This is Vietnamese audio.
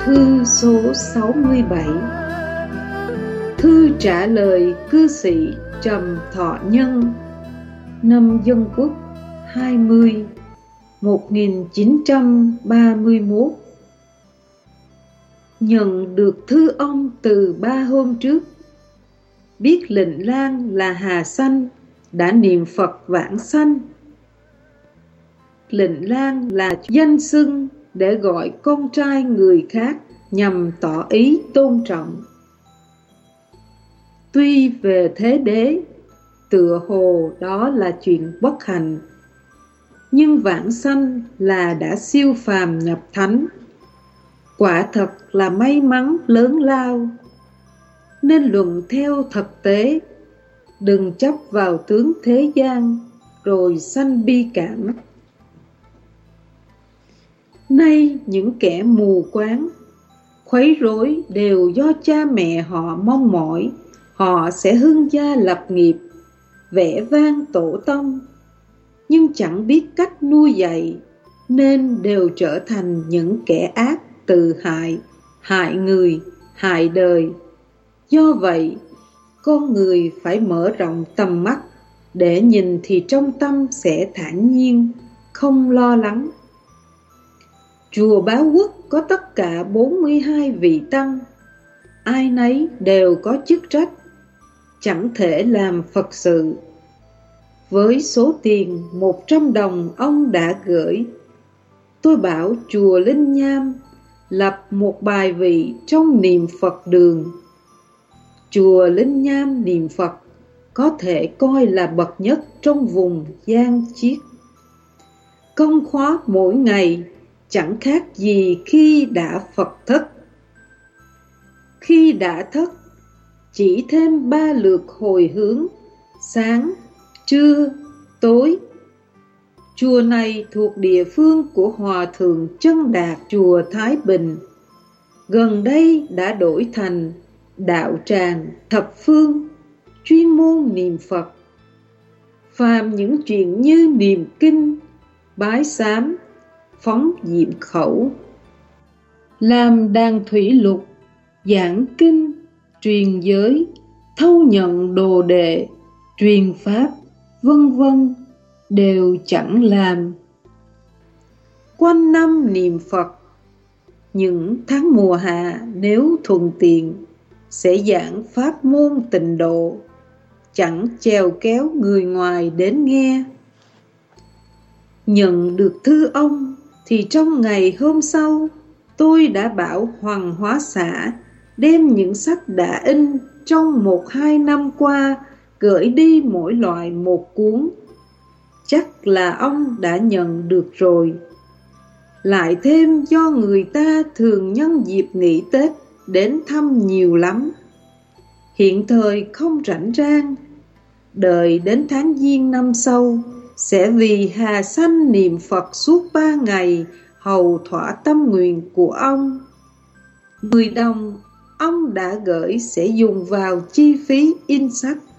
Thư số 67. Thư trả lời cư sĩ Trầm Thọ Nhân, năm Dân Quốc 20 1931. Nhận được thư ông từ 3 hôm trước. Biết Lệnh Lang là Hà Sanh đã niệm Phật vãng sanh. Lệnh Lang là danh xưng để gọi con trai người khác nhằm tỏ ý tôn trọng. Tuy về thế đế, tựa hồ đó là chuyện bất hạnh, nhưng vãng sanh là đã siêu phàm nhập thánh. Quả thật là may mắn lớn lao. Nên luận theo thực tế, đừng chấp vào tướng thế gian rồi sanh bi cảm. Nay những kẻ mù quáng, khuấy rối đều do cha mẹ họ mong mỏi họ sẽ hưng gia lập nghiệp, vẻ vang tổ tông, nhưng chẳng biết cách nuôi dạy, nên đều trở thành những kẻ ác tự hại, hại người, hại đời. Do vậy, con người phải mở rộng tầm mắt để nhìn thì trong tâm sẽ thản nhiên, không lo lắng. Chùa Báo Quốc có tất cả 42 vị tăng, ai nấy đều có chức trách, chẳng thể làm Phật sự. Với số tiền 100 đồng ông đã gửi, tôi bảo chùa Linh Nham lập một bài vị trong niệm Phật đường. Chùa Linh Nham niệm Phật có thể coi là bậc nhất trong vùng Giang Chiết. Công khóa mỗi ngày chẳng khác gì khi đã Phật thất. Khi đã thất, chỉ thêm 3 lượt hồi hướng, sáng, trưa, tối. Chùa này thuộc địa phương của Hòa Thượng Chân Đạt chùa Thái Bình. Gần đây đã đổi thành đạo tràng thập phương, chuyên môn niệm Phật. Phàm những chuyện như niệm kinh, bái sám, phóng diệm khẩu, làm đàn thủy lục, giảng kinh, truyền giới, thâu nhận đồ đệ, truyền pháp, vân vân, đều chẳng làm. Quanh năm niệm Phật, những tháng mùa hạ nếu thuận tiện sẽ giảng pháp môn tịnh độ, chẳng chèo kéo người ngoài đến nghe. Nhận được thư ông thì trong ngày hôm sau, tôi đã bảo Hoàng Hóa Xã đem những sách đã in trong 1-2 năm qua gửi đi mỗi loại một cuốn. Chắc là ông đã nhận được rồi. Lại thêm do người ta thường nhân dịp nghỉ Tết đến thăm nhiều lắm. Hiện thời không rảnh rang, đợi đến tháng Giêng năm sau sẽ vì Hà Sanh niệm Phật suốt 3 ngày hầu thỏa tâm nguyện của ông. 10 đồng ông đã gửi sẽ dùng vào chi phí in sách.